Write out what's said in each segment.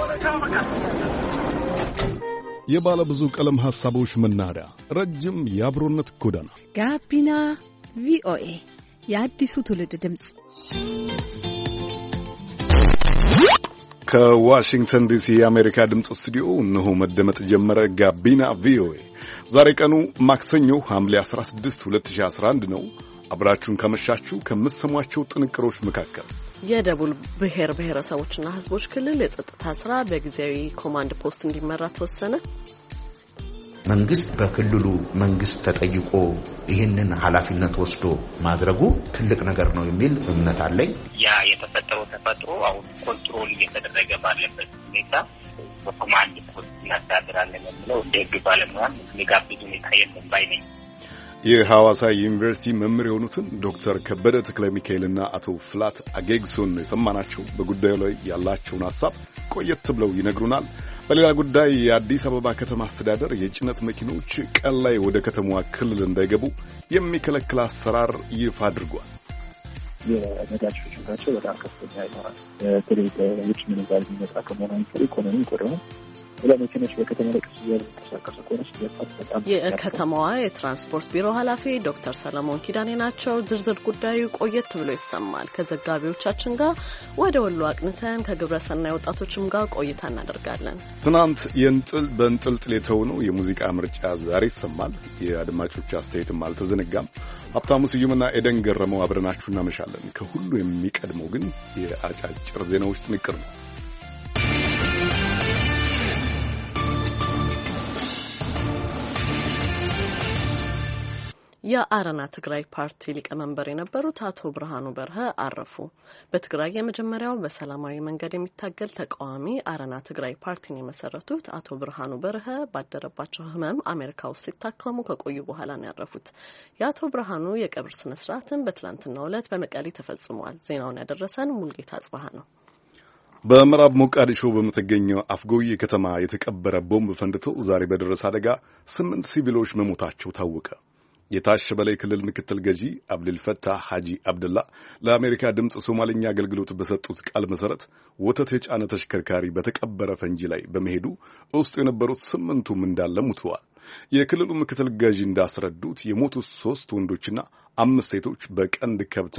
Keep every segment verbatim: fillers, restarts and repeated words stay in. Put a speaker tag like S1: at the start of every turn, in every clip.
S1: የባለ ብዙ ቀለም ሐሳቦች መናኸሪያ ረጅም የአብሮነት ጎዳና
S2: ጋቢና ቪኦኤ የአዲሱ ትውልድ ድምጽ
S1: ከዋሽንግተን ዲሲ የአሜሪካ ድምጽ ስቱዲዮ እነሆ መደመጥ ጀመረ። ጋቢና ቪኦኤ ዛሬ ቀኑ ማክሰኞ ሐምሌ አስራ ስድስት ሁለት ሺህ አስራ አንድ ነው። አብራችሁን ከመሻችሁ ከምትሰሟቸው ጥንቅሮች መካከል
S3: የደቡብ ብሔር ብሔረሰቦችና ሕዝቦች ክልል የጸጥታ ስራ በጊዜያዊ ኮማንድ ፖስት እንዲመራ ተወሰነ።
S4: መንግስት በክልሉ መንግስት ተጠይቆ ይህንን ኃላፊነት ወስዶ ማድረጉ ትልቅ ነገር ነው የሚል እምነት አለኝ።
S5: ያ የተፈጠረው ተፈጥሮ አሁን ኮንትሮል እየተደረገ ባለበት ሁኔታ በኮማንድ ፖስት እናስተዳድራለን የሚለው ደግ ባለሙያ የሚጋብዝ ሁኔታ የለም ባይ ነኝ።
S1: የሐዋሳ ዩኒቨርሲቲ መምህር የሆኑትን ዶክተር ከበደ ተክለ ሚካኤልና አቶ ፍላት አጌግሶን የሰማናቸው በጉዳዩ ላይ ያላቸውን ሐሳብ ቆየት ብለው ይነግሩናል። በሌላ ጉዳይ የአዲስ አበባ ከተማ አስተዳደር የጭነት መኪኖች ቀን ላይ ወደ ከተማዋ ክልል እንዳይገቡ የሚከለክል አሰራር ይፋ አድርጓል።
S6: የነዳጅ ፍጆታቸው በጣም ከፍተኛ ይሆናል። በተለይ በውጭ ምንዛሪ የሚመጣ ከመሆኑ አንጻር ኢኮኖሚ ቆደሙ ለመኪኖች በከተማ ላይ ቀስ እያሉ ተንቀሳቀሱ ከሆነ ሲገፋት በጣም
S3: የከተማዋ የትራንስፖርት ቢሮ ኃላፊ ዶክተር ሰለሞን ኪዳኔ ናቸው። ዝርዝር ጉዳዩ ቆየት ብሎ ይሰማል። ከዘጋቢዎቻችን ጋር ወደ ወሎ አቅንተን ከግብረሰናይ ወጣቶችም ጋር ቆይታ እናደርጋለን።
S1: ትናንት የእንጥል በእንጥልጥል የተሆነው የሙዚቃ ምርጫ ዛሬ ይሰማል። የአድማጮች አስተያየትም አልተዘነጋም። ሀብታሙ ስዩምና ኤደን ገረመው አብረናችሁ እናመሻለን። ከሁሉ የሚቀድመው ግን የአጫጭር ዜናዎች ጥንቅር ነው።
S3: የአረና ትግራይ ፓርቲ ሊቀመንበር የነበሩት አቶ ብርሃኑ በርሀ አረፉ። በትግራይ የመጀመሪያው በሰላማዊ መንገድ የሚታገል ተቃዋሚ አረና ትግራይ ፓርቲን የመሰረቱት አቶ ብርሃኑ በርሀ ባደረባቸው ሕመም አሜሪካ ውስጥ ሲታከሙ ከቆዩ በኋላ ነው ያረፉት። የአቶ ብርሃኑ የቀብር ስነ ስርዓትን በትላንትናው ዕለት በመቀሌ ተፈጽሟል። ዜናውን ያደረሰን ሙልጌታ አጽባህ ነው።
S1: በምዕራብ ሞቃዲሾ በምትገኘው አፍጎዬ ከተማ የተቀበረ ቦምብ ፈንድቶ ዛሬ በደረሰ አደጋ ስምንት ሲቪሎች መሞታቸው ታወቀ። የታሸበሌ ክልል ምክትል ገዢ አብዱልፈታህ ሐጂ አብደላ ለአሜሪካ ድምጽ ሶማሊኛ አገልግሎት በሰጡት ቃል መሰረት ወተት የጫነ ተሽከርካሪ በተቀበረ ፈንጂ ላይ በመሄዱ ውስጡ የነበሩት ስምንቱም እንዳለ ሙተዋል። የክልሉ ምክትል ገዢ እንዳስረዱት የሞቱት ሶስት ወንዶችና አምስት ሴቶች በቀንድ ከብት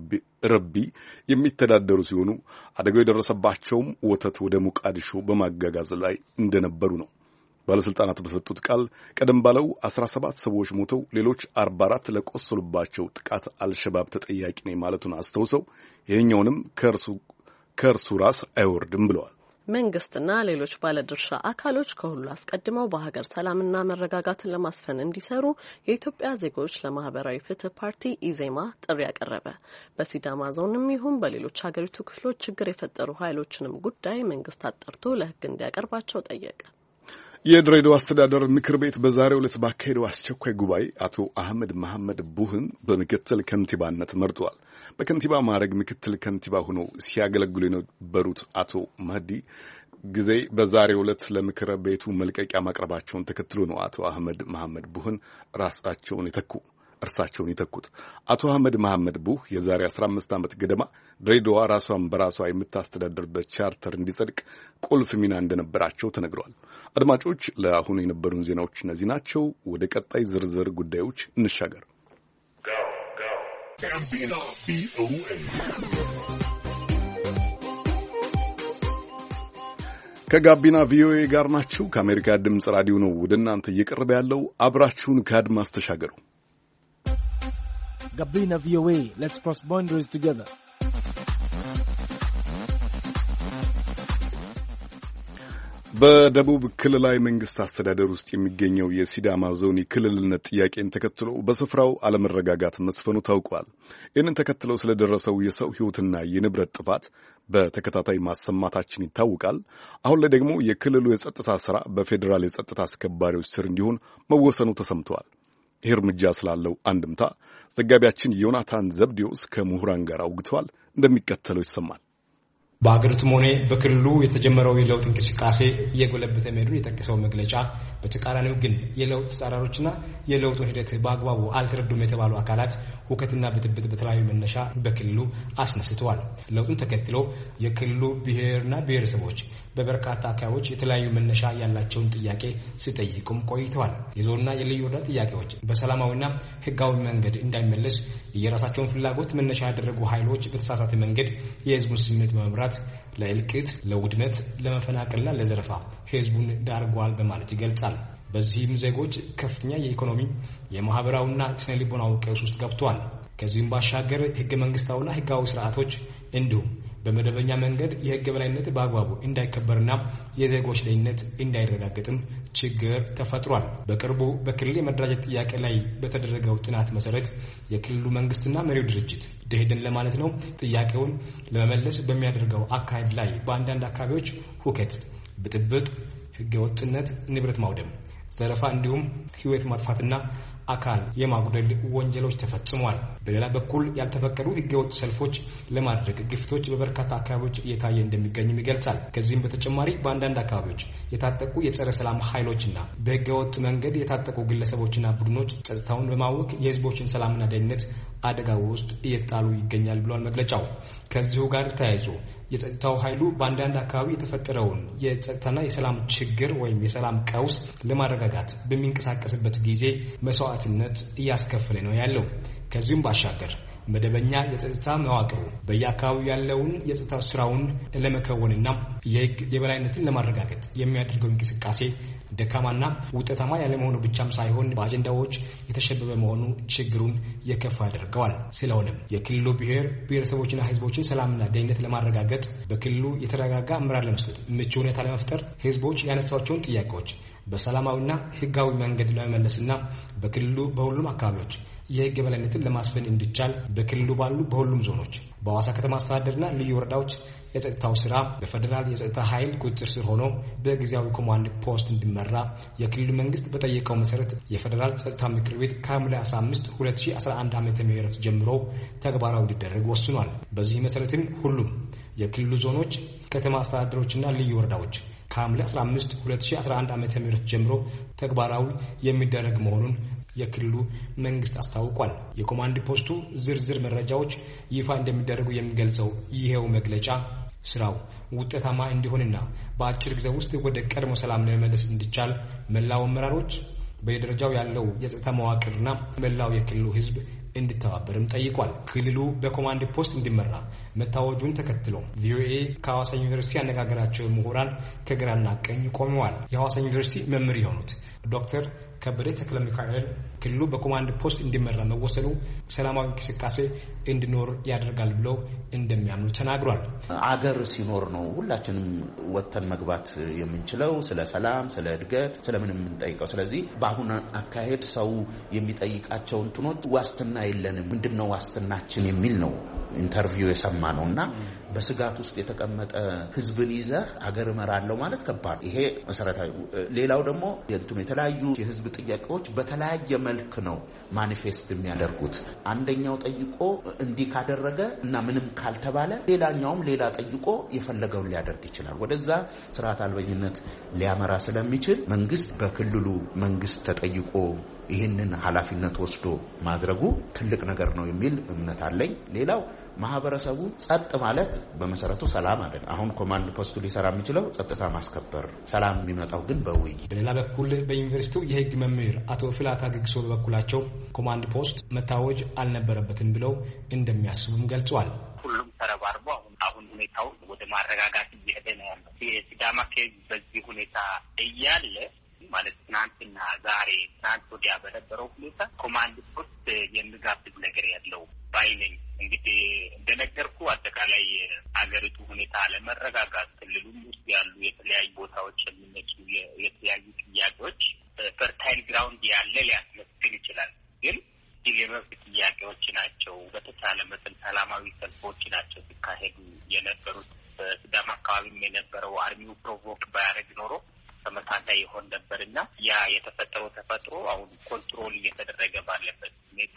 S1: ረቢ የሚተዳደሩ ሲሆኑ አደጋው የደረሰባቸውም ወተት ወደ ሞቃዲሾ በማጋጋዝ ላይ እንደነበሩ ነው። ባለስልጣናት በሰጡት ቃል ቀደም ባለው አስራ ሰባት ሰዎች ሞተው ሌሎች አርባ አራት ለቆሰሉባቸው ጥቃት አልሸባብ ተጠያቂ ነኝ ማለቱን አስተውሰው ይሄኛውንም ከእርሱ ከእርሱ ራስ አይወርድም ብለዋል።
S3: መንግስትና ሌሎች ባለድርሻ አካሎች ከሁሉ አስቀድመው በሀገር ሰላምና መረጋጋትን ለማስፈን እንዲሰሩ የኢትዮጵያ ዜጎች ለማህበራዊ ፍትህ ፓርቲ ኢዜማ ጥሪ ያቀረበ። በሲዳማ ዞንም ይሁን በሌሎች ሀገሪቱ ክፍሎች ችግር የፈጠሩ ኃይሎችንም ጉዳይ መንግስት አጣርቶ ለህግ እንዲያቀርባቸው ጠየቀ።
S1: የድሬዳዋ አስተዳደር ምክር ቤት በዛሬው ዕለት ባካሄደው አስቸኳይ ጉባኤ አቶ አህመድ መሐመድ ቡህን በምክትል ከንቲባነት መርጧል። በከንቲባ ማዕረግ ምክትል ከንቲባ ሆነው ሲያገለግሉ የነበሩት አቶ መህዲ ጊዜ በዛሬው ዕለት ለምክር ቤቱ መልቀቂያ ማቅረባቸውን ተከትሎ ነው አቶ አህመድ መሐመድ ቡህን ራሳቸውን የተኩ እርሳቸውን የተኩት። አቶ አህመድ መሐመድ ቡህ የዛሬ አስራ አምስት ዓመት ገደማ ድሬዳዋ ራሷን በራሷ የምታስተዳድርበት ቻርተር እንዲጸድቅ ቁልፍ ሚና እንደነበራቸው ተነግሯል። አድማጮች፣ ለአሁኑ የነበሩን ዜናዎች እነዚህ ናቸው። ወደ ቀጣይ ዝርዝር ጉዳዮች እንሻገር። ከጋቢና ቪኦኤ ጋር ናችሁ። ከአሜሪካ ድምፅ ራዲዮ ነው ወደ እናንተ እየቀረበ ያለው። አብራችሁን ከአድማስ ተሻገሩ።
S7: Gabina V O A, let's cross boundaries together.
S1: በደቡብ ክልላዊ መንግስት አስተዳደር ውስጥ የሚገኘው የሲዳማ ዞን የክልልነት ጥያቄን ተከትሎ በስፍራው አለመረጋጋት መስፈኑ ታውቋል። ይህንን ተከትለው ስለደረሰው የሰው ሕይወትና የንብረት ጥፋት በተከታታይ ማሰማታችን ይታወቃል። አሁን ላይ ደግሞ የክልሉ የጸጥታ ሥራ በፌዴራል የጸጥታ አስከባሪዎች ስር እንዲሆን መወሰኑ ተሰምቷል። ይህ እርምጃ ስላለው አንድምታ ዘጋቢያችን ዮናታን ዘብዲዮስ ከምሁራን ጋር አውግቷል። እንደሚከተለው ይሰማል።
S8: በአገሪቱም ሆነ በክልሉ የተጀመረው የለውጥ እንቅስቃሴ እየጎለበተ መሄዱን የጠቀሰው መግለጫ በተቃራኒው ግን የለውጥ ተጻራሪዎችና የለውጡን ሂደት በአግባቡ አልተረዱም የተባሉ አካላት ሁከትና ብጥብጥ በተለያዩ መነሻ በክልሉ አስነስተዋል። ለውጡን ተከትሎ የክልሉ ብሔርና ብሔረሰቦች በበርካታ አካባቢዎች የተለያዩ መነሻ ያላቸውን ጥያቄ ሲጠይቁም ቆይተዋል። የዞንና የልዩ ወረዳ ጥያቄዎች በሰላማዊና ሕጋዊ መንገድ እንዳይመለስ የራሳቸውን ፍላጎት መነሻ ያደረጉ ኃይሎች በተሳሳተ መንገድ የህዝቡን ስሜት በመምራት ለእልቂት፣ ለውድመት፣ ለመፈናቀልና ለዘረፋ ህዝቡን ዳርጓል በማለት ይገልጻል። በዚህም ዜጎች ከፍተኛ የኢኮኖሚ የማህበራዊና ስነ ልቦናዊ ቀውስ ውስጥ ገብተዋል። ከዚህም ባሻገር ህገ መንግስታዊና ህጋዊ ስርዓቶች እንዲሁም በመደበኛ መንገድ የህግ በላይነት በአግባቡ እንዳይከበርና የዜጎች ደህንነት እንዳይረጋገጥም ችግር ተፈጥሯል። በቅርቡ በክልል የመደራጀት ጥያቄ ላይ በተደረገው ጥናት መሰረት የክልሉ መንግስትና መሪው ድርጅት ደህደን ለማለት ነው ጥያቄውን ለመመለስ በሚያደርገው አካሄድ ላይ በአንዳንድ አካባቢዎች ሁከት፣ ብጥብጥ፣ ህገወጥነት፣ ንብረት ማውደም፣ ዘረፋ እንዲሁም ህይወት ማጥፋትና አካል የማጉደል ወንጀሎች ተፈጽመዋል። በሌላ በኩል ያልተፈቀዱ ህገወጥ ሰልፎች ለማድረግ ግፍቶች በበርካታ አካባቢዎች እየታየ እንደሚገኝም ይገልጻል። ከዚህም በተጨማሪ በአንዳንድ አካባቢዎች የታጠቁ የጸረ ሰላም ኃይሎችና በህገወጥ መንገድ የታጠቁ ግለሰቦችና ቡድኖች ጸጥታውን በማወክ የህዝቦችን ሰላምና ደህንነት አደጋ ውስጥ እየጣሉ ይገኛል ብሏል መግለጫው። ከዚሁ ጋር ተያይዞ የጸጥታው ኃይሉ በአንዳንድ አካባቢ የተፈጠረውን የጸጥታና የሰላም ችግር ወይም የሰላም ቀውስ ለማረጋጋት በሚንቀሳቀስበት ጊዜ መስዋዕትነት እያስከፈለ ነው ያለው። ከዚህም ባሻገር መደበኛ የጸጥታ መዋቅሩ በየአካባቢው ያለውን የጸጥታ ስራውን ለመከወንና የህግ የበላይነትን ለማረጋገጥ የሚያደርገው እንቅስቃሴ ደካማና ውጤታማ ያለመሆኑ ብቻም ሳይሆን በአጀንዳዎች የተሸበበ መሆኑ ችግሩን የከፋ ያደርገዋል። ስለሆነም የክልሉ ብሔር ብሔረሰቦችና ህዝቦችን ሰላምና ደህንነት ለማረጋገጥ በክልሉ የተረጋጋ አመራር ለመስጠት ምቹ ሁኔታ ለመፍጠር ህዝቦች ያነሳቸውን ጥያቄዎች በሰላማዊና ህጋዊ መንገድ ለመመለስና በክልሉ በሁሉም አካባቢዎች የህግ የበላይነትን ለማስፈን እንዲቻል በክልሉ ባሉ በሁሉም ዞኖች በሐዋሳ ከተማ አስተዳደርና ልዩ ወረዳዎች የጸጥታው ስራ በፌደራል የጸጥታ ኃይል ቁጥጥር ስር ሆኖ በጊዜያዊ ኮማንድ ፖስት እንዲመራ የክልሉ መንግስት በጠየቀው መሰረት የፌደራል ጸጥታ ምክር ቤት ከሐምሌ አስራ አምስት ሁለት ሺህ አስራ አንድ ዓመተ ምህረት ጀምሮ ተግባራዊ እንዲደረግ ወስኗል። በዚህ መሰረትም ሁሉም የክልሉ ዞኖች፣ ከተማ አስተዳደሮችና ልዩ ወረዳዎች ከሐምሌ አስራ አምስት ሁለት ሺህ አስራ አንድ ዓመተ ምህረት ጀምሮ ተግባራዊ የሚደረግ መሆኑን የክልሉ መንግስት አስታውቋል። የኮማንድ ፖስቱ ዝርዝር መረጃዎች ይፋ እንደሚደረጉ የሚገልጸው ይሄው መግለጫ ስራው ውጤታማ እንዲሆንና በአጭር ጊዜ ውስጥ ወደ ቀድሞ ሰላም ለመመለስ እንዲቻል መላው አመራሮች በየደረጃው ያለው የጸጥታ መዋቅርና መላው የክልሉ ህዝብ እንዲተባበርም ጠይቋል። ክልሉ በኮማንድ ፖስት እንዲመራ መታወጁን ተከትሎ ቪኦኤ ከሐዋሳ ዩኒቨርሲቲ ያነጋገራቸው ምሁራን ከግራና ቀኝ ቆመዋል። የሐዋሳ ዩኒቨርሲቲ መምህር የሆኑት ዶክተር ከበደ ተክለ ሚካኤል ክልሉ በኮማንድ ፖስት እንዲመራ መወሰኑ ሰላማዊ እንቅስቃሴ እንዲኖር ያደርጋል ብለው እንደሚያምኑ ተናግሯል።
S4: አገር ሲኖር ነው ሁላችንም ወተን መግባት የምንችለው፣ ስለ ሰላም፣ ስለ እድገት፣ ስለምን የምንጠይቀው። ስለዚህ በአሁን አካሄድ ሰው የሚጠይቃቸው እንትኖች ዋስትና የለንም፣ ምንድነው ዋስትናችን የሚል ነው ኢንተርቪው የሰማ ነውና በስጋት ውስጥ የተቀመጠ ህዝብን ይዘህ አገር እመራለሁ ማለት ከባድ። ይሄ መሰረታዊ። ሌላው ደግሞ የእንትኑ የተለያዩ የህዝብ ጥያቄዎች በተለያየ መልክ ነው ማኒፌስት የሚያደርጉት። አንደኛው ጠይቆ እንዲህ ካደረገ እና ምንም ካልተባለ ሌላኛውም ሌላ ጠይቆ የፈለገውን ሊያደርግ ይችላል። ወደዛ ስርዓት አልበኝነት ሊያመራ ስለሚችል መንግስት በክልሉ መንግስት ተጠይቆ ይህንን ኃላፊነት ወስዶ ማድረጉ ትልቅ ነገር ነው የሚል እምነት አለኝ። ሌላው ማህበረሰቡ ጸጥ ማለት በመሰረቱ ሰላም አይደለም። አሁን ኮማንድ ፖስቱ ሊሰራ የሚችለው ጸጥታ ማስከበር፣ ሰላም የሚመጣው ግን በውይይት።
S8: በሌላ በኩል በዩኒቨርሲቲው የህግ መምህር አቶ ፍላታ ግግሶ በበኩላቸው ኮማንድ ፖስት መታወጅ አልነበረበትም ብለው እንደሚያስቡም ገልጸዋል።
S5: ሁሉም ተረባርቦ አሁን አሁን ሁኔታው ወደ ማረጋጋት እየሄደ ነው ያለው። የሲዳማ ኬዝ በዚህ ሁኔታ እያለ ማለት ትናንትና ዛሬ ትናንት ወዲያ በነበረው ሁኔታ ኮማንድ ፖስት የሚጋብዝ ነገር ያለው ባይነኝ። እንግዲህ እንደነገርኩ አጠቃላይ አገሪቱ ሁኔታ ለመረጋጋት ክልሉም ውስጥ ያሉ የተለያዩ ቦታዎች የሚነሱ የተለያዩ ጥያቄዎች ፈርታይል ግራውንድ ያለ ሊያስመስል ይችላል። ግን የመብት ጥያቄዎች ናቸው። በተቻለ መጠን ሰላማዊ ሰልፎች ናቸው ሲካሄዱ የነበሩት። በሲዳማ አካባቢም የነበረው አርሚው ፕሮቮክ ባያደርግ ኖሮ ተመሳሳይ ይሆን ነበርና ያ የተፈጠረው ተፈጥሮ አሁን ኮንትሮል እየተደረገ ባለበት ሁኔታ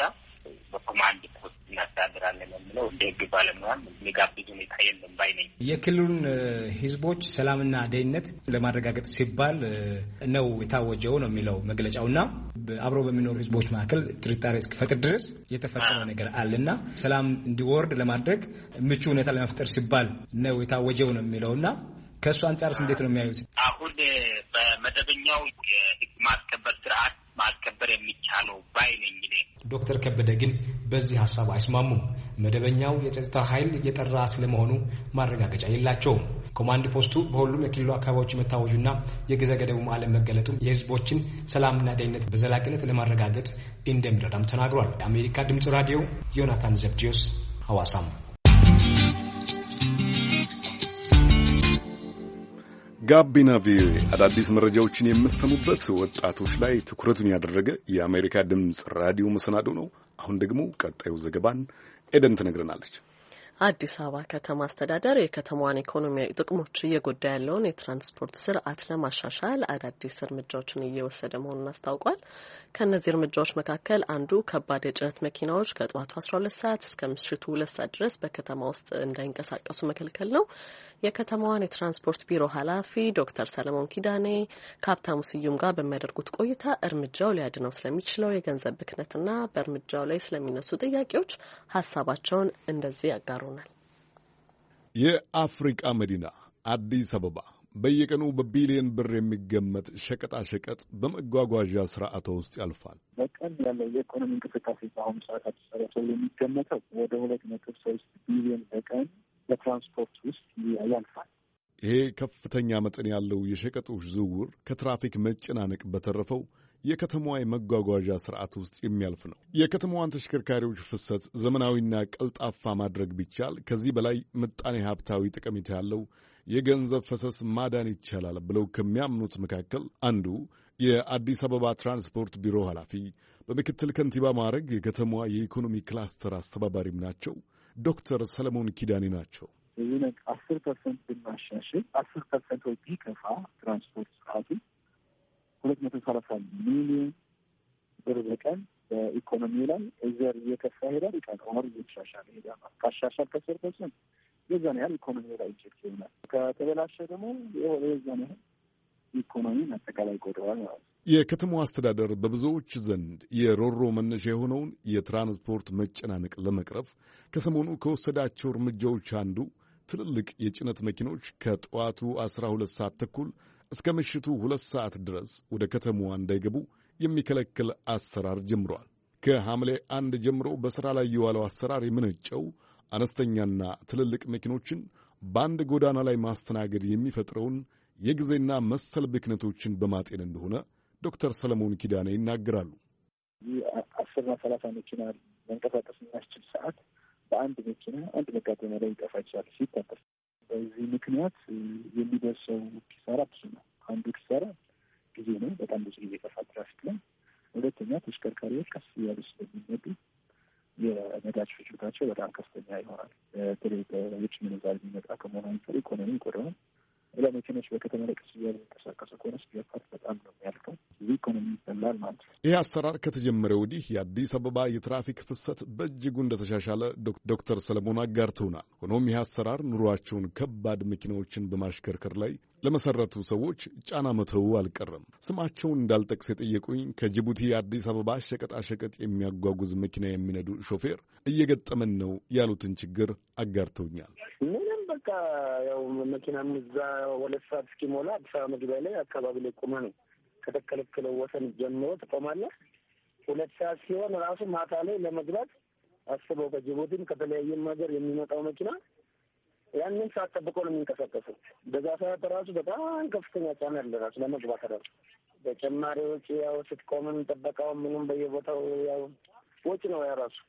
S5: በኮማንድ ፖስት እናስተዳድራለን የሚለው እንደ ህግ ባለሙያም የሚጋብዝ ሁኔታ የለም ባይ ነኝ።
S8: የክልሉን ህዝቦች ሰላምና ደህንነት ለማረጋገጥ ሲባል ነው የታወጀው ነው የሚለው መግለጫውና አብሮ በሚኖሩ ህዝቦች መካከል ጥርጣሬ እስኪፈጥር ድረስ የተፈጠረ ነገር አለና ሰላም እንዲወርድ ለማድረግ ምቹ ሁኔታ ለመፍጠር ሲባል ነው የታወጀው ነው የሚለውና ከሱ አንጻርስ እንዴት ነው የሚያዩት?
S5: አሁን በመደበኛው የህግ ማስከበር ስርዓት ማስከበር የሚቻለው ባይ ነኝ እኔ።
S8: ዶክተር ከበደ ግን በዚህ ሀሳብ አይስማሙም። መደበኛው የጸጥታ ኃይል የጠራ ስለመሆኑ ማረጋገጫ የላቸውም። ኮማንድ ፖስቱ በሁሉም የክልሉ አካባቢዎች መታወጁና የጊዜ ገደቡም አለመገለጡ የህዝቦችን ሰላምና ደህንነት በዘላቂነት ለማረጋገጥ እንደሚረዳም ተናግሯል። የአሜሪካ ድምጽ ራዲዮ ዮናታን ዘብዲዮስ ሐዋሳም።
S1: ጋቢና ቪኦኤ አዳዲስ መረጃዎችን የምትሰሙበት ወጣቶች ላይ ትኩረቱን ያደረገ የአሜሪካ ድምጽ ራዲዮ መሰናዶ ነው። አሁን ደግሞ ቀጣዩ ዘገባን ኤደን ትነግረናለች።
S3: አዲስ አበባ ከተማ አስተዳደር የከተማዋን ኢኮኖሚያዊ ጥቅሞች እየጎዳ ያለውን የትራንስፖርት ስርዓት ለማሻሻል አዳዲስ እርምጃዎችን እየወሰደ መሆኑን አስታውቋል። ከእነዚህ እርምጃዎች መካከል አንዱ ከባድ የጭነት መኪናዎች ከጠዋቱ አስራ ሁለት ሰዓት እስከ ምሽቱ ሁለት ሰዓት ድረስ በከተማ ውስጥ እንዳይንቀሳቀሱ መከልከል ነው። የከተማዋን የትራንስፖርት ቢሮ ኃላፊ ዶክተር ሰለሞን ኪዳኔ ከሀብታሙ ስዩም ጋር በሚያደርጉት ቆይታ እርምጃው ሊያድነው ስለሚችለው የገንዘብ ብክነትና በእርምጃው ላይ ስለሚነሱ ጥያቄዎች ሀሳባቸውን እንደዚህ ያጋሩናል።
S1: የአፍሪቃ መዲና አዲስ አበባ በየቀኑ በቢሊዮን ብር የሚገመት ሸቀጣ ሸቀጥ በመጓጓዣ ስርዓቷ ውስጥ ያልፋል።
S6: በቀን ያለው የኢኮኖሚ እንቅስቃሴ በአሁኑ ሰዓት አዲስ አበባ ተብሎ የሚገመተው ወደ ሁለት ነጥብ ሶስት ቢሊዮን በቀን በትራንስፖርት ውስጥ ያልፋል።
S1: ይሄ ከፍተኛ መጠን ያለው የሸቀጦች ዝውውር ከትራፊክ መጨናነቅ በተረፈው የከተማዋ የመጓጓዣ ስርዓት ውስጥ የሚያልፍ ነው። የከተማዋን ተሽከርካሪዎች ፍሰት ዘመናዊና ቀልጣፋ ማድረግ ቢቻል ከዚህ በላይ ምጣኔ ሀብታዊ ጠቀሜታ ያለው የገንዘብ ፈሰስ ማዳን ይቻላል ብለው ከሚያምኑት መካከል አንዱ የአዲስ አበባ ትራንስፖርት ቢሮ ኃላፊ በምክትል ከንቲባ ማዕረግ የከተማዋ የኢኮኖሚ ክላስተር አስተባባሪም ናቸው ዶክተር ሰለሞን ኪዳኔ ናቸው።
S6: ይህ ነገር አስር ፐርሰንት ብናሻሽል አስር ፐርሰንት ወይ ቢከፋ ትራንስፖርት ስርዓቱ ሁለት መቶ ሰላሳ ሚሊዮን ብር በቀን በኢኮኖሚ ላይ እዘር እየከፋ ሄዳል። ይቃል ኦር እየተሻሻለ ሄዳል። ካሻሻል ከአስር ፐርሰንት የዛን ያህል ኢኮኖሚ ላይ ኢንጀክት ይሆናል። ከተበላሸ ደግሞ የዛን ያህል ኢኮኖሚ አጠቃላይ ጎደዋል ማለት ነው።
S1: የከተማዋ አስተዳደር በብዙዎች ዘንድ የሮሮ መነሻ የሆነውን የትራንስፖርት መጨናነቅ ለመቅረፍ ከሰሞኑ ከወሰዳቸው እርምጃዎች አንዱ ትልልቅ የጭነት መኪኖች ከጠዋቱ አስራ ሁለት ሰዓት ተኩል እስከ ምሽቱ ሁለት ሰዓት ድረስ ወደ ከተማዋ እንዳይገቡ የሚከለክል አሰራር ጀምሯል። ከሐምሌ አንድ ጀምሮ በሥራ ላይ የዋለው አሰራር የመነጨው አነስተኛና ትልልቅ መኪኖችን በአንድ ጎዳና ላይ ማስተናገድ የሚፈጥረውን የጊዜና መሰል ብክነቶችን በማጤን እንደሆነ ዶክተር ሰለሞን ኪዳኔ ይናገራሉ።
S6: ይህ አስርና ሰላሳ መኪና መንቀሳቀስ የሚያስችል ሰዓት በአንድ መኪና አንድ መጋጠሚያ ላይ ሊጠፋ ይችላል ሲታጠፍ። በዚህ ምክንያት የሚደርሰው ኪሳራ ብዙ ነው። አንዱ ኪሳራ ጊዜ ነው። በጣም ብዙ ጊዜ ይጠፋል ትራፊክ ላይ። ሁለተኛ ተሽከርካሪዎች ቀስ እያሉ ስለሚነዱ የነዳጅ ፍጆታቸው በጣም ከፍተኛ ይሆናል። በተለይ በውጭ ምንዛሪ የሚመጣ ከመሆኑ አንጻር ኢኮኖሚ ይጎዳል። ለመኪኖች በከተማ ላይ ቀስ እያሉ የሚንቀሳቀሱ ከሆነ ስፒርፓርት በጣም ነው የሚያልቀው። ይህ ኢኮኖሚ ይበላል ማለት ነው።
S1: ይህ አሰራር ከተጀመረ ወዲህ የአዲስ አበባ የትራፊክ ፍሰት በእጅጉ እንደተሻሻለ ዶክተር ሰለሞን አጋርተውናል። ሆኖም ይህ አሰራር ኑሯቸውን ከባድ መኪናዎችን በማሽከርከር ላይ ለመሰረቱ ሰዎች ጫና መተው አልቀረም። ስማቸውን እንዳልጠቅስ የጠየቁኝ ከጅቡቲ የአዲስ አበባ ሸቀጣሸቀጥ የሚያጓጉዝ መኪና የሚነዱ ሾፌር እየገጠመን ነው ያሉትን ችግር አጋርተውኛል።
S9: ምንም በቃ ያው መኪናም እዛ ሁለት ሰዓት እስኪሞላ አዲስ አበባ መግቢያ ላይ አካባቢ ላይ ቆመ ነው ከተከለከለው ወሰን ጀምሮ ትቆማለህ። ሁለት ሰዓት ሲሆን ራሱ ማታ ላይ ለመግባት አስበው ከጅቡቲም ከተለያየም ሀገር የሚመጣው መኪና ያንን ሰዓት ጠብቀው ነው የሚንቀሳቀሰው። በዛ ሰዓት ራሱ በጣም ከፍተኛ ጫና አለ ራሱ ለመግባት ራሱ በተጨማሪ ወጪ ያው ስትቆምም ጠበቃው ምንም በየቦታው ያው ወጪ ነው ያ ራሱ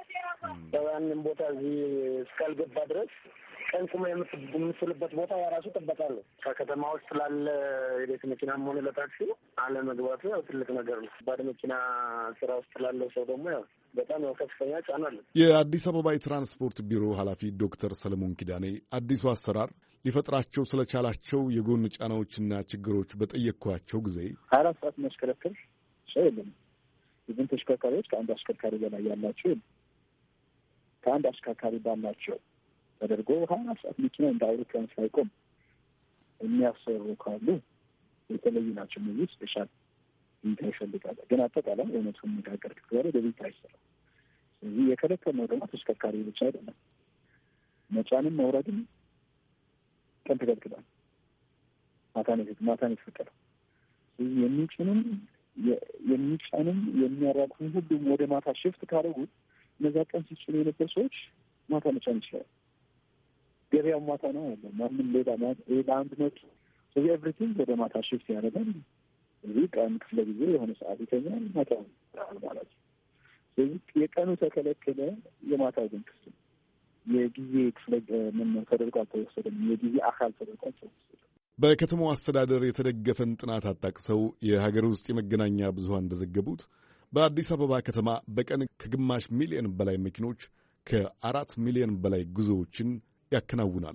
S9: ያንን ቦታ እዚህ እስካልገባ ድረስ ቀን ቁመህ የምትስልበት ቦታ የራሱ ጠበቃለ። ከከተማ ውስጥ ላለ የቤት መኪናም ሆነ ለታክሲ አለመግባቱ ያው ትልቅ ነገር ነው። ባድ መኪና ስራ ውስጥ ላለው ሰው ደግሞ ያው በጣም ያው ከፍተኛ ጫና አለ።
S1: የአዲስ አበባ የትራንስፖርት ቢሮ ኃላፊ ዶክተር ሰለሞን ኪዳኔ አዲሱ አሰራር ሊፈጥራቸው ስለቻላቸው የጎን ጫናዎችና ችግሮች በጠየቅኳቸው ጊዜ
S6: ሀያ አራት ሰዓት የሚያሽከረክር ሰው የለም። ግን ተሽከርካሪዎች ከአንድ አሽከርካሪ በላይ ያላቸው ከአንድ አሽከርካሪ ባላቸው ተደርጎ ሀያ አራት ሰዓት መኪና እንደ አውሮፕላን ሳይቆም የሚያሰሩ ካሉ የተለዩ ናቸው። እነዚህ ስፔሻል ቪዛ ይፈልጋል። ግን አጠቃላይ እውነቱን የሚጋገር ከተባለ በቪዛ አይሰራም። ስለዚህ የከለከልነው ደግሞ ተሽከርካሪ ብቻ አይደለም፣ መጫንም መውረድም ቀን ተከልክሏል። ማታን ማታን የተፈቀደው ስለዚህ የሚጭንም የሚጫንም የሚያራቁም ሁሉም ወደ ማታ ሽፍት ካደረጉ እነዛ ቀን ሲጭኑ የነበር ሰዎች ማታ መጫን ይችላል። ገበያው ማታ ነው ያለው። ማንም ሌላ ሌላ አንድ ነው። ስለዚህ ኤቭሪቲንግ ወደ ማታ ሽፍት ያደርጋል። እዚህ ቀን ክፍለ ጊዜ የሆነ ሰዓት ይተኛል፣ ማታ ማለት ነው። ስለዚህ የቀኑ ተከለከለ፣ የማታው ግን ክፍል የጊዜ ክፍለ ምን ተደርጎ አልተወሰደም። የጊዜ አካል ተደርጎ አልተወሰደም።
S1: በከተማው አስተዳደር የተደገፈን ጥናት አጣቅሰው የሀገር ውስጥ የመገናኛ ብዙሃን እንደዘገቡት በአዲስ አበባ ከተማ በቀን ከግማሽ ሚሊዮን በላይ መኪኖች ከአራት ሚሊዮን በላይ ጉዞዎችን ያከናውናሉ።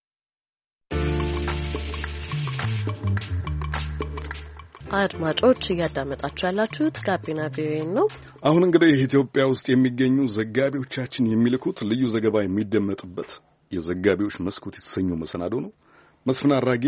S3: አድማጮች እያዳመጣችሁ ያላችሁት ጋቢና ቪኦኤ ነው።
S1: አሁን እንግዲህ ኢትዮጵያ ውስጥ የሚገኙ ዘጋቢዎቻችን የሚልኩት ልዩ ዘገባ የሚደመጥበት የዘጋቢዎች መስኮት የተሰኘው መሰናዶ ነው። መስፍን አራጌ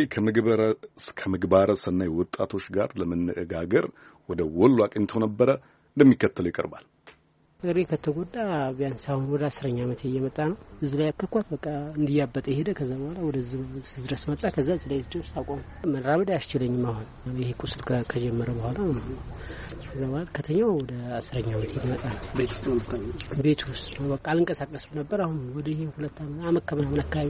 S1: ከምግባረ ሰናይ ወጣቶች ጋር ለመነጋገር ወደ ወሎ አቅንቶ ነበረ። እንደሚከተለው ይቀርባል።
S10: እግሬ ከተጎዳ ቢያንስ አሁን ወደ አስረኛ ዓመት እየመጣ ነው። እዚህ ላይ ያከኳት በቃ እንዲያበጠ ሄደ። ከዛ በኋላ ወደዚህ ድረስ መጣ። ከዛ እዚህ ላይ ድረስ አቆም። መራመድ አያስችለኝም። አሁን ይሄ ቁስል ከጀመረ በኋላ ከዛ በኋላ ከተኛው ወደ አስረኛ ዓመት እየመጣ ነው። ቤት ውስጥ ነው ቤት ውስጥ ነው በቃ አልንቀሳቀስም ነበር። አሁን ወደ ይሄ ሁለት ዓመት ከምናምን አካባቢ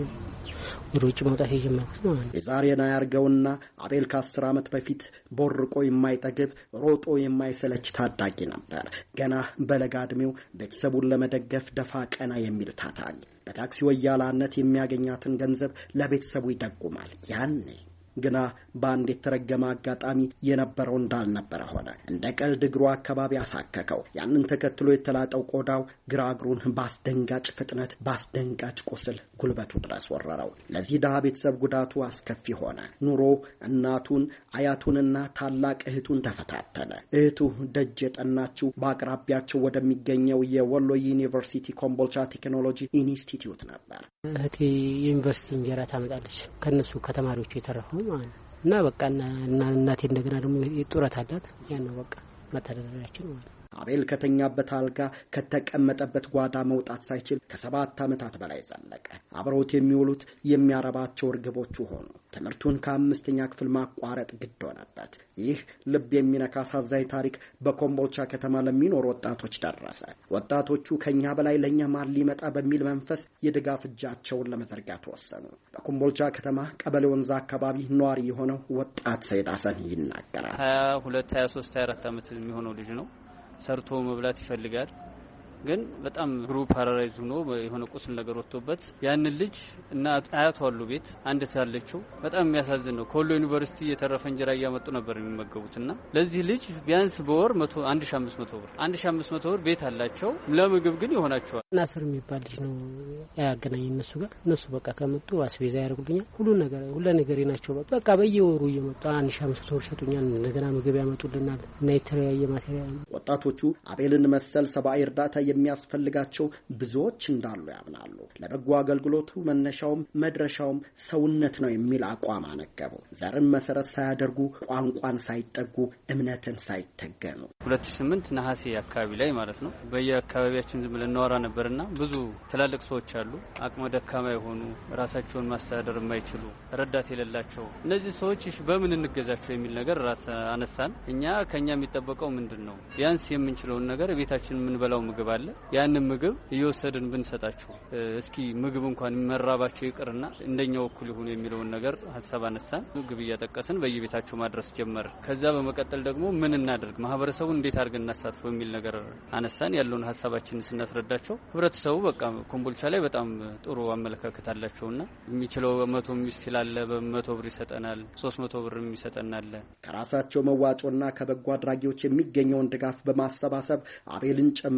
S10: ወደ ውጭ መውጣት የጀመርኩት ማለት ነው።
S11: የዛሬን አያርገውና አቤል ከአስር ዓመት በፊት ቦርቆ የማይጠግብ ሮጦ የማይሰለች ታዳጊ ነበር። ገና በለጋ ዕድሜው ቤተሰቡን ለመደገፍ ደፋ ቀና የሚል ታታኝ፣ በታክሲ ወያላነት የሚያገኛትን ገንዘብ ለቤተሰቡ ይደጉማል። ያኔ ግና በአንድ የተረገመ አጋጣሚ የነበረው እንዳልነበረ ሆነ። እንደ ቀልድ እግሩ አካባቢ አሳከከው። ያንን ተከትሎ የተላጠው ቆዳው ግራ እግሩን በአስደንጋጭ ፍጥነት በአስደንጋጭ ቁስል ጉልበቱ ድረስ ወረረው። ለዚህ ድሃ ቤተሰብ ጉዳቱ አስከፊ ሆነ። ኑሮ እናቱን አያቱንና ታላቅ እህቱን ተፈታተነ። እህቱ ደጅ የጠናችው በአቅራቢያቸው ወደሚገኘው የወሎ ዩኒቨርሲቲ ኮምቦልቻ ቴክኖሎጂ ኢንስቲትዩት ነበር።
S10: እህቴ የዩኒቨርሲቲ እንጀራ ታመጣለች ከነሱ ከተማሪዎቹ የተረፈው ማለት ነው። እና በቃ እና እናቴ እንደገና ደግሞ ጡረት አላት። ያን ነው በቃ መተዳደሪያችን ማለት ነው።
S11: አቤል ከተኛበት አልጋ ከተቀመጠበት ጓዳ መውጣት ሳይችል ከሰባት ዓመታት በላይ ዘለቀ። አብረውት የሚውሉት የሚያረባቸው እርግቦቹ ሆኑ። ትምህርቱን ከአምስተኛ ክፍል ማቋረጥ ግድ ሆነበት። ይህ ልብ የሚነካ አሳዛኝ ታሪክ በኮምቦልቻ ከተማ ለሚኖሩ ወጣቶች ደረሰ። ወጣቶቹ ከኛ በላይ ለኛ ማን ሊመጣ በሚል መንፈስ የድጋፍ እጃቸውን ለመዘርጋት ወሰኑ። በኮምቦልቻ ከተማ ቀበሌ ወንዛ አካባቢ ነዋሪ የሆነው ወጣት ሰይድ ሐሰን ይናገራል።
S12: ሀያ ሁለት ሀያ ሶስት ሀያ አራት ዓመት የሚሆነው ልጅ ነው። ሰርቶ መብላት ይፈልጋል። ግን በጣም ግሩ ፓራላይዝ ሆኖ የሆነ ቁስል ነገር ወጥቶበት ያን ልጅ እና አያቱ አሉ ቤት አንድ ታለችው። በጣም የሚያሳዝን ነው። ኮሎ ዩኒቨርሲቲ የተረፈ እንጀራ እያመጡ ነበር የሚመገቡትና ለዚህ ልጅ ቢያንስ በወር አንድ ሺህ አምስት መቶ ብር አንድ ሺህ አምስት መቶ ብር ቤት አላቸው። ለምግብ ግን ይሆናቸዋል።
S10: ናስር የሚባል ልጅ ነው ያገናኝ እነሱ ጋር። እነሱ በቃ ከመጡ አስቤዛ ያደርጉልኛል። ሁሉ ነገር ሁሉ ነገር ናቸው። በቃ በየወሩ እየመጡ አንድ ሺህ አምስት መቶ ብር ሰጡኛል። እንደገና ምግብ ያመጡልናል እና የተለያየ ማቴሪያል።
S11: ወጣቶቹ አቤልን መሰል ሰብአዊ እርዳታ የሚያስፈልጋቸው ብዙዎች እንዳሉ ያምናሉ። ለበጎ አገልግሎቱ መነሻውም መድረሻውም ሰውነት ነው የሚል አቋም አነገቡ። ዘርን መሰረት ሳያደርጉ ቋንቋን ሳይጠጉ እምነትን ሳይተገኑ
S12: ሁለት ሺህ ስምንት ነሐሴ አካባቢ ላይ ማለት ነው በየአካባቢያችን ዝም ብለን እናወራ ነበርና ብዙ ትላልቅ ሰዎች አሉ፣ አቅመ ደካማ የሆኑ ራሳቸውን ማስተዳደር የማይችሉ ረዳት የሌላቸው እነዚህ ሰዎች በምን እንገዛቸው የሚል ነገር ራስ አነሳን። እኛ ከኛ የሚጠበቀው ምንድነው? ቢያንስ የምንችለውን ነገር ቤታችን የምንበላው ምግብ አለ። ያንን ምግብ እየወሰድን ብንሰጣቸው እስኪ ምግብ እንኳን መራባቸው ይቅርና እንደኛው እኩል ይሁን የሚለውን ነገር ሐሳብ አነሳን። ምግብ እያጠቀስን በየቤታቸው ማድረስ ጀመረ። ከዛ በመቀጠል ደግሞ ምን እናደርግ፣ ማህበረሰቡን እንዴት አድርገን እናሳትፈው የሚል ነገር አነሳን። ያለውን ሐሳባችንን ስናስረዳቸው ህብረተሰቡ በቃ ኮምቦልቻ ላይ በጣም ጥሩ አመለካከት አላቸውና የሚችለው መቶ ሚስት ይላል በመቶ ብር ይሰጠናል፣ ሶስት መቶ ብር ይሰጠናል።
S11: ከራሳቸው መዋጮና ከበጎ አድራጊዎች የሚገኘውን ድጋፍ በማሰባሰብ አቤልን ጨምሮ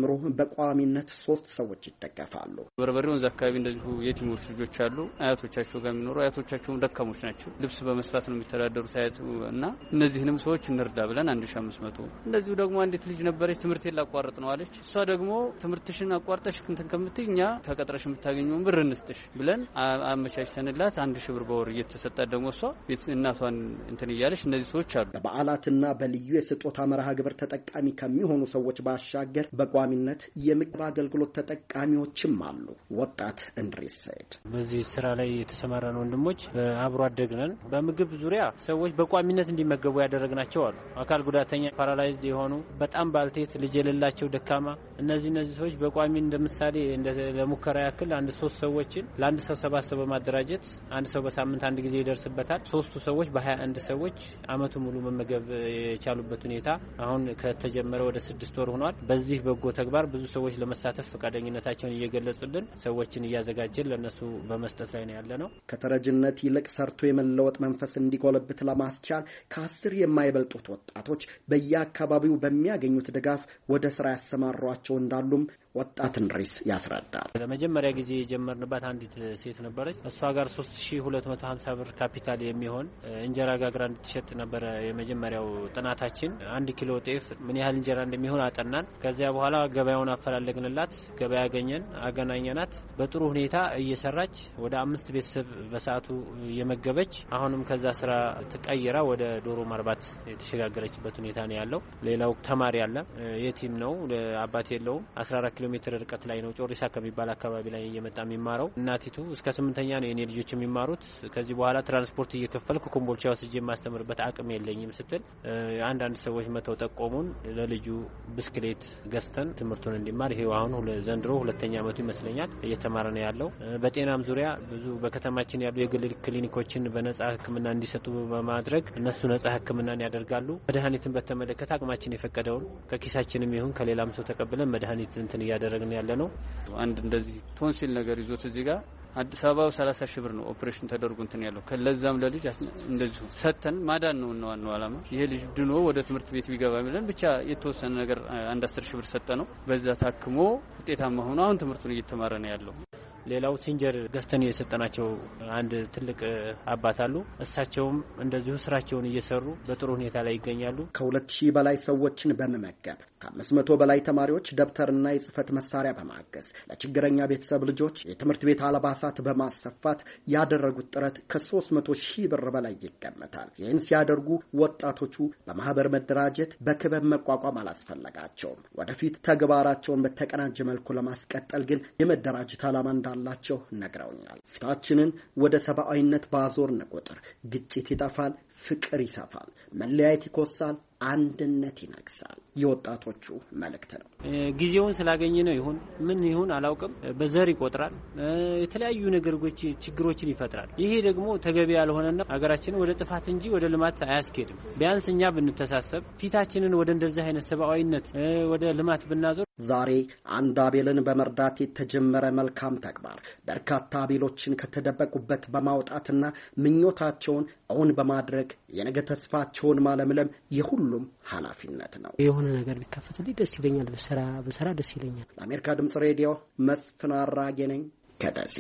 S11: በቋሚነት ሶስት ሰዎች ይደገፋሉ።
S12: በርበሬ ወንዝ አካባቢ እንደዚሁ የቲሞች ልጆች አሉ። አያቶቻቸው ጋር የሚኖሩ አያቶቻቸውም ደካሞች ናቸው። ልብስ በመስፋት ነው የሚተዳደሩት አያቱ እና እነዚህንም ሰዎች እንርዳ ብለን አንድ ሺህ አምስት መቶ እንደዚሁ ደግሞ አንዲት ልጅ ነበረች ትምህርቴን ላቋርጥ ነው አለች። እሷ ደግሞ ትምህርትሽን አቋርጠሽ እንትን ከምትይ እኛ ተቀጥረሽ የምታገኘውን ብር እንስጥሽ ብለን አመቻችተንላት አንድ ሺህ ብር በወር እየተሰጣት ደግሞ እሷ እናቷን እንትን እያለች እነዚህ ሰዎች አሉ።
S11: በበዓላትና በልዩ የስጦታ መርሃ ግብር ተጠቃሚ ከሚሆኑ ሰዎች ባሻገር በቋሚነት የምግብ አገልግሎት ተጠቃሚዎችም አሉ። ወጣት እንድሪስ ሰይድ
S10: በዚህ ስራ ላይ የተሰማራን ወንድሞች አብሮ አደግነን በምግብ ዙሪያ ሰዎች በቋሚነት እንዲመገቡ ያደረግናቸው አሉ። አካል ጉዳተኛ፣ ፓራላይዝድ የሆኑ በጣም ባልቴት፣ ልጅ የሌላቸው ደካማ እነዚህ እነዚህ ሰዎች በቋሚ እንደምሳሌ እንደ ለሙከራ ያክል አንድ ሶስት ሰዎችን ለአንድ ሰው ሰባት ሰው በማደራጀት አንድ ሰው በሳምንት አንድ ጊዜ ይደርስበታል። ሶስቱ ሰዎች በሀያ አንድ ሰዎች አመቱ ሙሉ መመገብ የቻሉበት ሁኔታ አሁን ከተጀመረ ወደ ስድስት ወር ሆኗል። በዚህ በጎ ተግባር ብዙ ሰዎች ለመሳተፍ ፈቃደኝነታቸውን እየገለጹልን ሰዎችን እያዘጋጀን ለነሱ በመስጠት ላይ ነው ያለነው።
S11: ከተረጅነት ይልቅ ሰርቶ የመለወጥ መንፈስ እንዲጎለብት ለማስቻል ከአስር የማይበልጡት ወጣቶች በየአካባቢው በሚያገኙት ድጋፍ ወደ ስራ ያሰማሯቸው እንዳሉም ወጣት እንድሪስ ያስረዳል።
S10: ለመጀመሪያ ጊዜ የጀመርንባት አንዲት ሴት ነበረች። እሷ ጋር ሶስት ሺህ ሁለት መቶ ሀምሳ ብር ካፒታል የሚሆን እንጀራ ጋግራ እንድትሸጥ ነበረ የመጀመሪያው ጥናታችን። አንድ ኪሎ ጤፍ ምን ያህል እንጀራ እንደሚሆን አጠናን። ከዚያ በኋላ ገበያውን አፈላለግንላት፣ ገበያ ያገኘን፣ አገናኘናት። በጥሩ ሁኔታ እየሰራች ወደ አምስት ቤተሰብ በሰዓቱ የመገበች አሁንም ከዛ ስራ ተቀይራ ወደ ዶሮ ማርባት የተሸጋገረችበት ሁኔታ ነው ያለው። ሌላው ተማሪ አለ፣ የቲም ነው፣ አባት የለውም። አስራ አራት ኪሎ ሜትር ርቀት ላይ ነው ጮሪሳ ከሚባል አካባቢ ላይ እየመጣ የሚማረው። እናቲቱ እስከ ስምንተኛ ነው የኔ ልጆች የሚማሩት። ከዚህ በኋላ ትራንስፖርት እየከፈልኩ ኮምቦልቻ ወስጄ የማስተምርበት አቅም የለኝም ስትል አንዳንድ ሰዎች መተው ጠቆሙን። ለልጁ ብስክሌት ገዝተን ትምህርቱን እንዲማር ይሄው አሁን ዘንድሮ ሁለተኛ አመቱ ይመስለኛል እየተማረ ነው ያለው። በጤናም ዙሪያ ብዙ በከተማችን ያሉ የግል ክሊኒኮችን በነጻ ሕክምና እንዲሰጡ በማድረግ እነሱ ነጻ ሕክምናን ያደርጋሉ። መድኃኒትን በተመለከተ አቅማችን የፈቀደውን ከኪሳችንም ይሁን ከሌላም ሰው ተቀብለን መድኃኒት እንትን እያደረግን ያለ ነው።
S12: አንድ እንደዚህ ቶንሲል ነገር ይዞት እዚህ ጋር አዲስ አበባው ሰላሳ ሺህ ብር ነው ኦፕሬሽን ተደርጎ እንትን ያለው። ከለዛም ለልጅ እንደዚሁ ሰተን ማዳን ነው ነው ዋናው ዓላማ። ይሄ ልጅ ድኖ ወደ ትምህርት ቤት ቢገባ ብለን ብቻ የተወሰነ ነገር አንድ አስር ሺህ ብር ሰጠ ነው። በዛ ታክሞ ውጤታማ ሆኖ አሁን ትምህርቱን እየተማረ ነው ያለው።
S10: ሌላው ሲንጀር ገዝተን የሰጠናቸው አንድ ትልቅ አባት አሉ። እሳቸውም እንደዚሁ ስራቸውን እየሰሩ በጥሩ ሁኔታ ላይ ይገኛሉ።
S11: ከሁለት ሺህ በላይ ሰዎችን በመመገብ ከአምስት መቶ በላይ ተማሪዎች ደብተርና የጽህፈት መሳሪያ በማገዝ ለችግረኛ ቤተሰብ ልጆች የትምህርት ቤት አልባሳት በማሰፋት ያደረጉት ጥረት ከሶስት መቶ ሺህ ብር በላይ ይገመታል። ይህን ሲያደርጉ ወጣቶቹ በማህበር መደራጀት፣ በክበብ መቋቋም አላስፈለጋቸውም። ወደፊት ተግባራቸውን በተቀናጀ መልኩ ለማስቀጠል ግን የመደራጀት ዓላማ እንዳላቸው ነግረውኛል። ፊታችንን ወደ ሰብአዊነት ባዞርን ቁጥር ግጭት ይጠፋል፣ ፍቅር ይሰፋል፣ መለያየት ይኮሳል፣ አንድነት ይነግሳል የወጣቶቹ መልእክት ነው።
S10: ጊዜውን ስላገኘ ነው ይሁን ምን ይሁን አላውቅም፣ በዘር ይቆጥራል፣ የተለያዩ ነገሮች ችግሮችን ይፈጥራል። ይሄ ደግሞ ተገቢ ያልሆነና ሀገራችንን ወደ ጥፋት እንጂ ወደ ልማት አያስኬድም። ቢያንስ እኛ ብንተሳሰብ ፊታችንን ወደ እንደዚህ አይነት ሰብአዊነት ወደ ልማት ብናዞር።
S11: ዛሬ አንድ አቤልን በመርዳት የተጀመረ መልካም ተግባር በርካታ አቤሎችን ከተደበቁበት በማውጣትና ምኞታቸውን እውን በማድረግ የነገ ተስፋቸውን ማለምለም የሁሉም ኃላፊነት ነው።
S10: የሆነ ነገር ቢከፈትልኝ ደስ ይለኛል። በሰራ በሰራ ደስ ይለኛል።
S11: ለአሜሪካ ድምጽ ሬዲዮ መስፍን አራጌ ነኝ ከደሴ።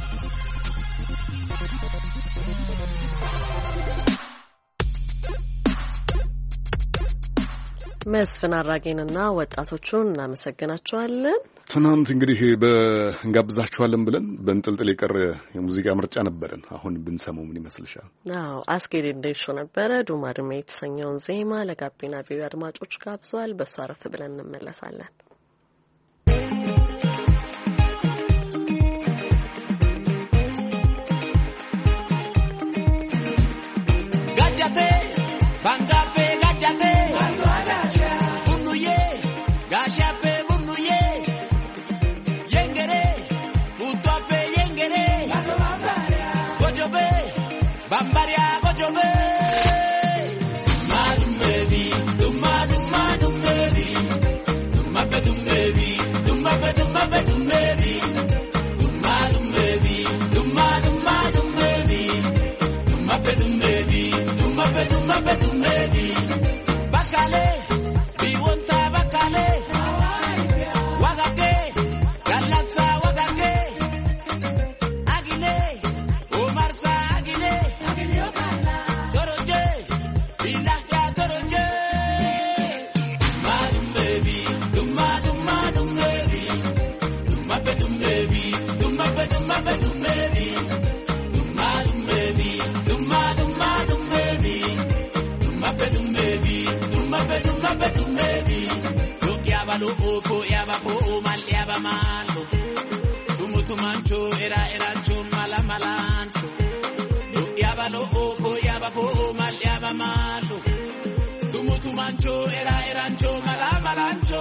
S3: መስፍን አራጌንና ወጣቶቹን እናመሰግናቸዋለን።
S1: ትናንት እንግዲህ በእንጋብዛችኋለን ብለን በእንጥልጥል የቀረ የሙዚቃ ምርጫ ነበረን። አሁን ብንሰማው ምን ይመስልሻል?
S3: አዎ አስጌድ እንደሾ ነበረ። ዱማድሜ የተሰኘውን ዜማ ለጋቢና ቪው አድማጮች ጋብዟል። በሱ አረፍ ብለን እንመለሳለን።
S13: ጋጃቴ ባንጋፌ ጋጃቴ ቡኑዬ ጋሻፔ ቡኑዬ የንገሬ ውጧፔ የንገሬ ጎጆቤ ባምባሪያ ጎጆቤ ማዱሜቢ ዱማ ዱማ ዱሜቢ ዱማ dummabe dummebi dummabe dummabe dummebi yabalo ofo yabafo mal yabamalo tumutumancho era erancho mala malancho yabalo ofo yabafo mal yabamalo tumutumancho era erancho mala malancho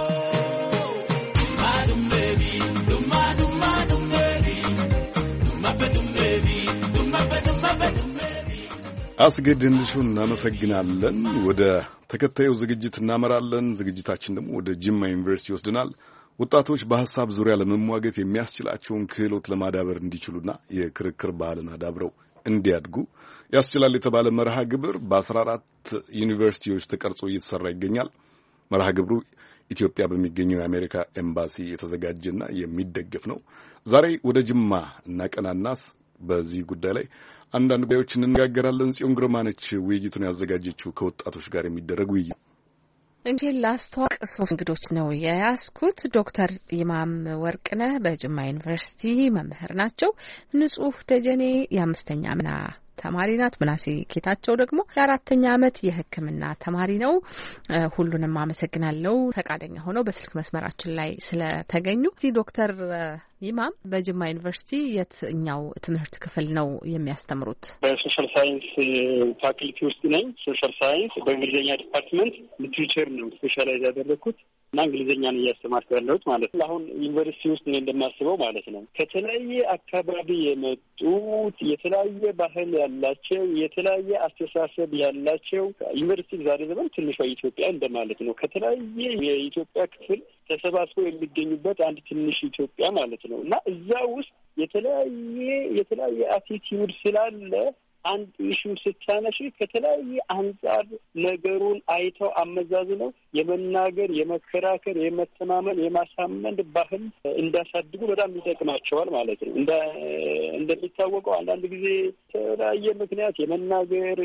S13: madum baby dumma dumma dum baby dumma bedum baby dumma bedum bedum baby
S1: አስገድንሹን እናመሰግናለን። ወደ ተከታዩ ዝግጅት እናመራለን። ዝግጅታችን ደግሞ ወደ ጅማ ዩኒቨርሲቲ ይወስደናል። ወጣቶች በሐሳብ ዙሪያ ለመሟገት የሚያስችላቸውን ክህሎት ለማዳበር እንዲችሉና የክርክር ባህልን አዳብረው እንዲያድጉ ያስችላል የተባለ መርሃ ግብር በአስራ አራት ዩኒቨርሲቲዎች ተቀርጾ እየተሰራ ይገኛል። መርሃ ግብሩ ኢትዮጵያ በሚገኘው የአሜሪካ ኤምባሲ የተዘጋጀና የሚደገፍ ነው። ዛሬ ወደ ጅማ እናቀናናስ በዚህ ጉዳይ ላይ አንዳንድ ጉዳዮችን እንነጋገራለን። ጽዮን ግርማ ነች ውይይቱን ያዘጋጀችው ከወጣቶች ጋር የሚደረግ ውይይት።
S2: እንግዲህ ላስተዋወቅ ሶስት እንግዶች ነው የያዝኩት። ዶክተር ኢማም ወርቅነህ በጅማ ዩኒቨርሲቲ መምህር ናቸው። ንጹህ ደጀኔ የአምስተኛ ዓመት ተማሪ ናት። ምናሴ ጌታቸው ደግሞ የአራተኛ ዓመት የሕክምና ተማሪ ነው። ሁሉንም አመሰግናለሁ ፈቃደኛ ሆነው በስልክ መስመራችን ላይ ስለተገኙ። እዚህ ዶክተር ኢማም በጅማ ዩኒቨርሲቲ የትኛው ትምህርት ክፍል ነው የሚያስተምሩት?
S14: በሶሻል ሳይንስ ፋክልቲ ውስጥ ነኝ። ሶሻል ሳይንስ በእንግሊዝኛ ዲፓርትመንት ሊትሬቸር ነው ስፔሻላይዝ ያደረኩት እና እንግሊዝኛን እያስተማርኩ ያለሁት ማለት ነው። አሁን ዩኒቨርሲቲ ውስጥ ነው እንደማስበው ማለት ነው። ከተለያየ አካባቢ የመጡት የተለያየ ባህል ያላቸው የተለያየ አስተሳሰብ ያላቸው ዩኒቨርሲቲ ዛሬ ዘመን ትንሿ ኢትዮጵያ እንደማለት ነው። ከተለያየ የኢትዮጵያ ክፍል ተሰባስበው የሚገኙበት አንድ ትንሽ ኢትዮጵያ ማለት ነው እና እዛ ውስጥ የተለያየ የተለያየ አቲቲዩድ ስላለ አንድ ኢሹ ስታነሺ ከተለያየ አንጻር ነገሩን አይተው አመዛዝነው የመናገር፣ የመከራከር፣ የመተማመን፣ የማሳመን ባህል እንዳሳድጉ በጣም ይጠቅማቸዋል ማለት ነው። እንደ እንደሚታወቀው አንዳንድ ጊዜ የተለያየ ምክንያት የመናገር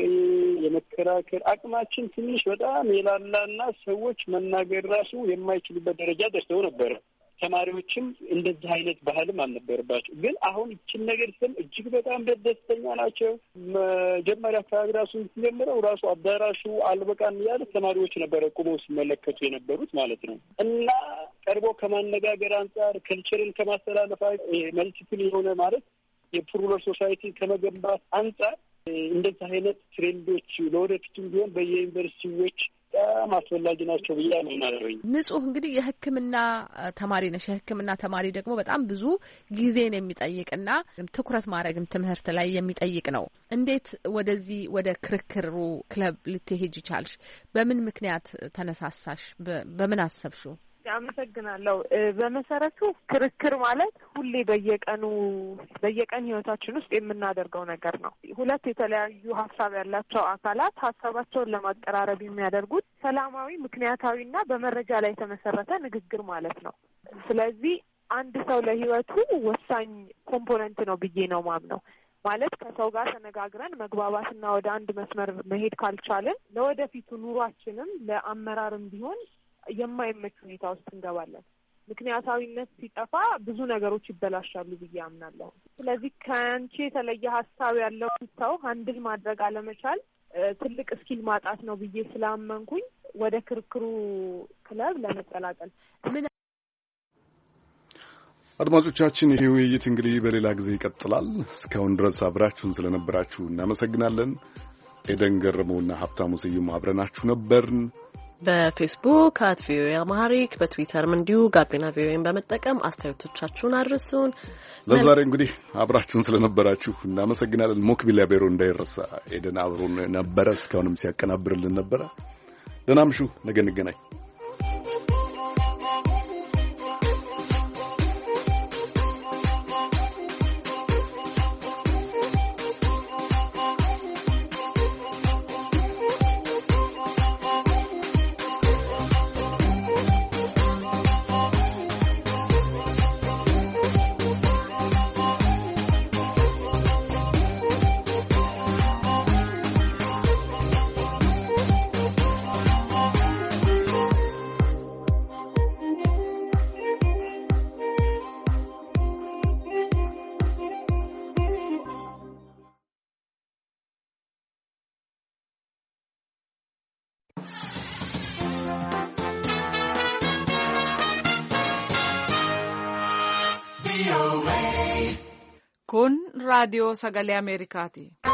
S14: የመከራከር አቅማችን ትንሽ በጣም የላላና ሰዎች መናገር ራሱ የማይችሉበት ደረጃ ደርሰው ነበር። ተማሪዎችም እንደዚህ አይነት ባህልም አልነበረባቸው። ግን አሁን ይችን ነገር ስም እጅግ በጣም ደስተኛ ናቸው። መጀመሪያ አካባቢ ራሱ ሲጀምረው ራሱ አዳራሹ አልበቃም እያለ ተማሪዎች ነበረ ቁመው ሲመለከቱ የነበሩት ማለት ነው እና ቀርቦ ከማነጋገር አንጻር ከልቸርን ከማስተላለፍ መልቲፕል የሆነ ማለት የፕሉራል ሶሳይቲ ከመገንባት አንጻር እንደዚህ አይነት ትሬንዶች ለወደፊቱም ቢሆን በየዩኒቨርሲቲዎች በጣም አስፈላጊ ናቸው ብዬ አምናለሁ።
S2: ንጹህ እንግዲህ የሕክምና ተማሪ ነሽ። የሕክምና ተማሪ ደግሞ በጣም ብዙ ጊዜን የሚጠይቅና ትኩረት ማድረግም ትምህርት ላይ የሚጠይቅ ነው። እንዴት ወደዚህ ወደ ክርክሩ ክለብ ልትሄጂ ቻልሽ? በምን ምክንያት ተነሳሳሽ? በምን አሰብሽው?
S15: አመሰግናለሁ። በመሰረቱ ክርክር ማለት ሁሌ በየቀኑ በየቀን ህይወታችን ውስጥ የምናደርገው ነገር ነው። ሁለት የተለያዩ ሀሳብ ያላቸው አካላት ሀሳባቸውን ለማቀራረብ የሚያደርጉት ሰላማዊ፣ ምክንያታዊና በመረጃ ላይ የተመሰረተ ንግግር ማለት ነው። ስለዚህ አንድ ሰው ለህይወቱ ወሳኝ ኮምፖነንት ነው ብዬ ነው ማምነው። ማለት ከሰው ጋር ተነጋግረን መግባባትና ወደ አንድ መስመር መሄድ ካልቻልን ለወደፊቱ ኑሯችንም ለአመራርም ቢሆን የማይመች ሁኔታ ውስጥ እንገባለን። ምክንያታዊነት ሲጠፋ ብዙ ነገሮች ይበላሻሉ ብዬ አምናለሁ። ስለዚህ ከአንቺ የተለየ ሀሳብ ያለው ሰው ሀንድል ማድረግ አለመቻል ትልቅ ስኪል ማጣት ነው ብዬ ስላመንኩኝ ወደ ክርክሩ ክለብ ለመቀላቀል።
S1: አድማጮቻችን፣ ይሄ ውይይት እንግዲህ በሌላ ጊዜ ይቀጥላል። እስካሁን ድረስ አብራችሁን ስለነበራችሁ እናመሰግናለን። ኤደን ገረመውና ሀብታሙ ስዩም አብረናችሁ ነበርን።
S3: በፌስቡክ አት ቪኦኤ አማሪክ በትዊተርም እንዲሁ ጋቢና ቪኦኤን በመጠቀም አስተያየቶቻችሁን አድርሱን። ለዛሬ እንግዲህ አብራችሁን ስለነበራችሁ እናመሰግናለን። ሞክቢል ያቤሮ እንዳይረሳ ኤደን አብሮን ነበረ፣ እስካሁንም ሲያቀናብርልን ነበረ። ደህና ምሹ፣ ነገ እንገናኝ።
S16: Kun raadiyoo sagalee Ameerikaati.